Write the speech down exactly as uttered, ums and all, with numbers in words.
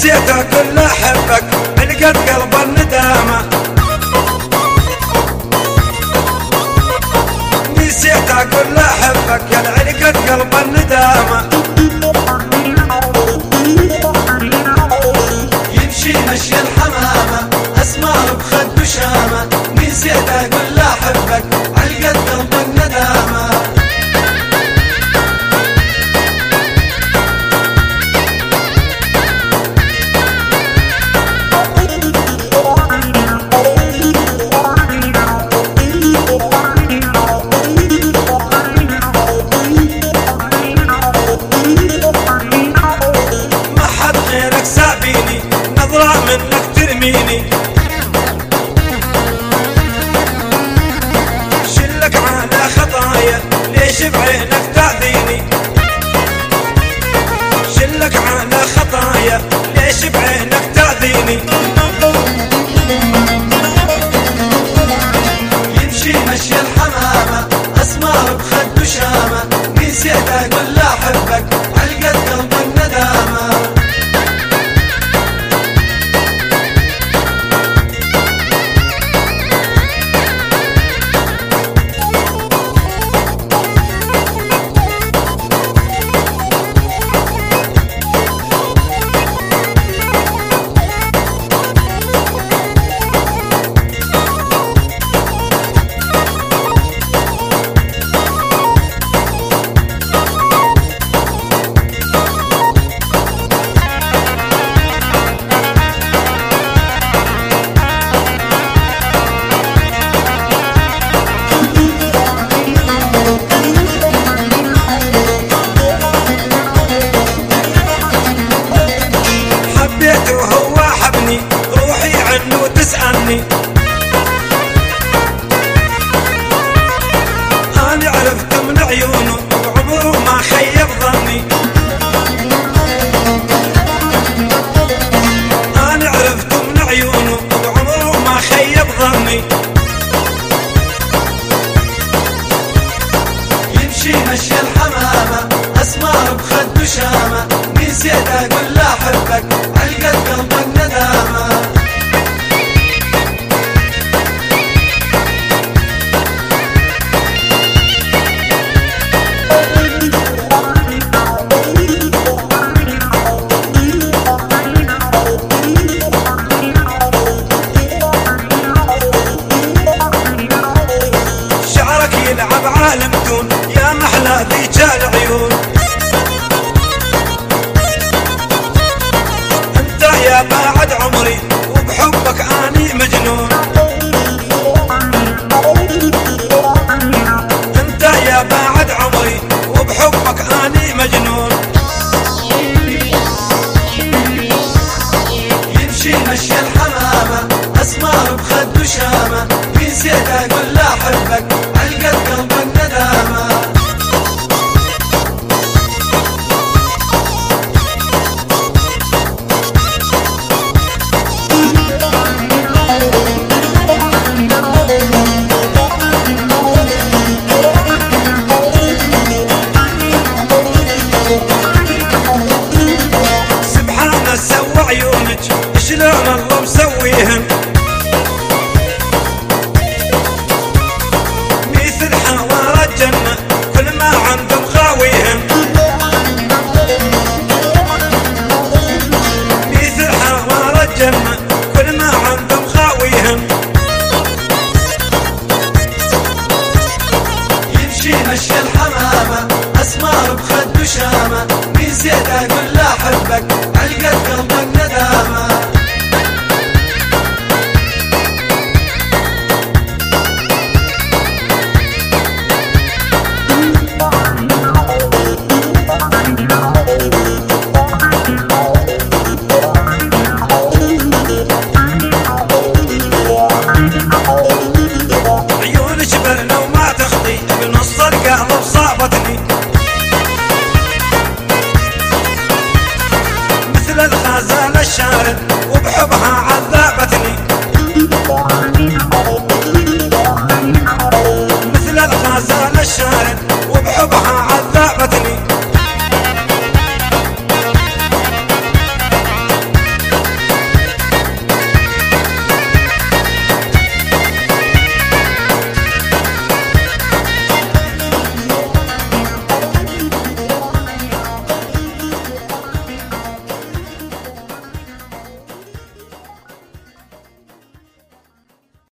نسيت اقول له احبك علقت قلب الندامة، نسيت اقول له احبك يا علقت قلب الندامة. يمشي مشي الحمامة اسمار بخد وشامة، نسيت اقول له احبك علقت قلب الندامة. نظرة منك ترميني شلك على خطايا ليش بعينك تأذيني، شلك على خطايا ليش بعينك تأذيني. يمشي مشي الحمامة اسمار بخد وشامة، نسيت اقول له احبك علقت قلب الندامة. وهو حبني روحي عنه تسألني، أنا عرفت من عيونه وعمره ما خيب ظني، أنا عرفت من عيونه وعمره ما خيب ظني. يمشي مشي الحمامة اسمار بخد وشامة، نسيت اقول له احبك علقت قلب الندامة. شعرك يلعب عالم دون يا محلى ذيك العيون، انت يا بعد عمري وبحبك اني مجنون، انت يا بعد عمري وبحبك اني مجنون. يمشي مشي الحمامة اسمار بخد وشامة، نسيت اقول له احبك علقت قلب الندامة. سبحان سوى عيونك شلون الله مسويهن، مثل حوار الجنة كل ما عندهم غاويهن، مثل حوار الجنة كل ما عندهم غاويهن. يمشي مشي الحمامة اسمار بخد وشامة، نسيت اقول له احبك علقت قلب الندامة. عيونك برنا وما تخطي بنص القلب صابتني، مثل الغزال الشارد وبحبها عذابتني، مثل الغزال الشارد وبحبها